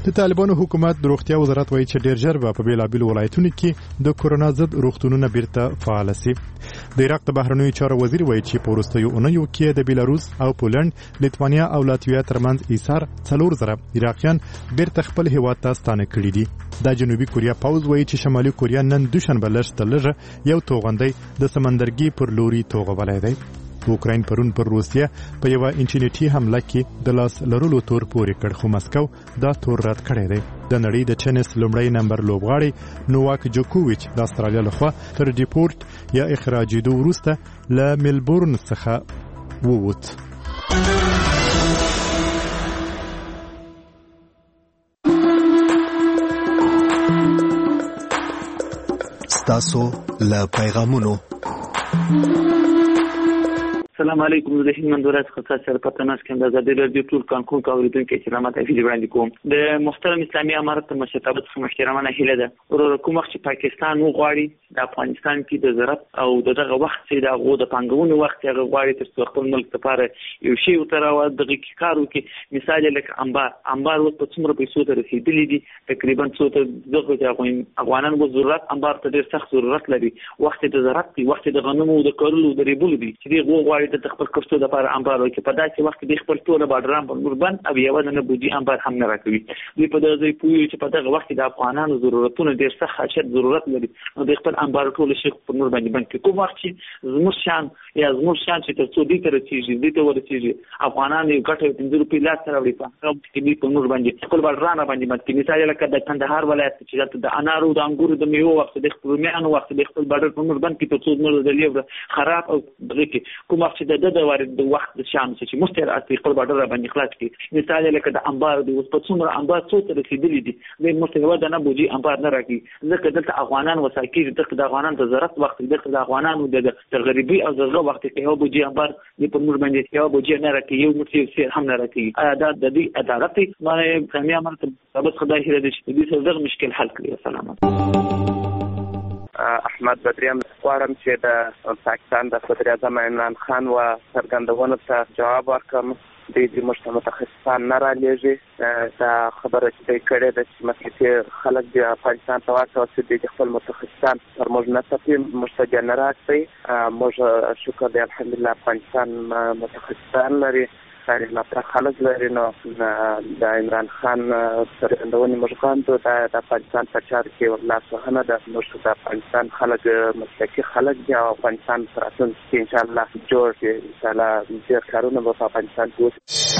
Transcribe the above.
د طالبانو حکومت د روغتیا وزارت وایي چې ډیر ژر به په بیلابیلو ولایتونو کې د کورونا ضد روغتونونه بیرته فعال شي. د عراق د بهرنیو چارو وزیر وایي چې په وروستیو اونیو کې د بیلاروس او پولند، لیتوانیا او لاتویا ترمنځ ایثار 4,000 عراقیان بیرته خپل هیواد ته ستانه کړي دي. د جنوبي کوریا پوځ وایي چې شمالي کوریا نن دوشنبه لږ یو توغندۍ د سمندرګي پر لوري توغولای دی. اوکراین پرون پر روسیه په یو انټرنیټي حمله کې د لاس لرلو تور پورې کړ، خو مسکو دا تور رد کړی دی. د نړۍ د ټینس لومړی نمبر لوبغاړی نوواک جوکوویچ د استرالیا لخوا تر ډیپورت یا اخراجېدو وروسته له ملبورن څخه ووت. ستاسو له پیغامونو. السلام علیکم. زه هیمند ورځ خاصه سرپټه ناس کوم د ازادي رادیو ټول کانکور کاوریدونکو چې سلامات افیل وړاندې کوم. د محترم اسلامي امارت مشرتابه څخه محترمانه هیله ده ورور کوم وخت چې پاکستان وغواړي د افغانستان کې د زراعت او دغه وخت چې د غو د پنګونو وخت هغه غواړي تر خپل ملک لپاره یو شی وتراو دغه کارو کې مثال لکه انبار وت په څومره پیسو ته رسیدلی دي تقریبا څو ته دغه افغانان په ضرورت انبار ته ډیر سخت ضرورت لري. وخت د زراعت دی، وخت د غنمو د کارلو د ریبول دي چې دی غواړي د خپل کښتو د لپاره انبار وکړي. په داسې وخت کې د خپل ټول بارډران په قربان او یو نه بودی انبار هم نه راکوي. دوی په دغه ځای پوي چې په دغه وخت د افغانانو ضرورتونه ډیر سخت حاجت ضرورت لري نو د خپل انبار ټول شي په نور باندې باندې کوم وخت چې زموږ شان چې تر څو دې تر چې ورسیږي افغانان یو ګټه 5 روپۍ لاس سره وړي په کې په نور باندې خپل بارډران باندې مثال لکه د کندهار ولایت چې د انارو د انګورو د میوه وخت د خپل میانو وخت د خپل بارډر په نور باندې په څو نور د لیو خراب او دغه کې کوم وخت چې د وارد د وخت د شام چې مستعد خپل بارډر باندې خلاص کی مثال لکه د انبار د اوس په څومره انبار څو تر رسیدلی دي د مستعد نه بوجي انبار نه راکی ځکه دلته افغانان وساکي د افغانان د زراعت وخت د افغانانو د غریبي او دغه وخت کې یو بوجي انبار د په نور باندې یو بوجي نه راکی یو متي سیر هم نه راکی دا د دې عدالت باندې سمیا مرته ثابت خدای هره دې دې دغه مشکل حل کړی. سلامات. احمد بدریان غواړم چې د پاکستان د صدر اعظم عمران خان و څرګندونو ته جواب ورکړم. د دې متخصصان نه رالیږي دا خبره چې دوی کړې ده چې مخکې خلک د افغانستان ته واچوه چې دوی خپل متخصصان پر موږ نه څپي موږ ته جنرات دی. موږ شکر دی الحمدلله افغانستان متخصصان لري لا خلک لري نو د عمران خان څرګندونې موږ غواړو د افغانستان په چارو کې لاسوهنه ده. موږ د افغانستان خلک مسلکي خلک دي او افغانستان په راتلونکي کې انشاءالله جوړ شي. انشاءالله ډېر کارونه به په افغانستان کې وشي.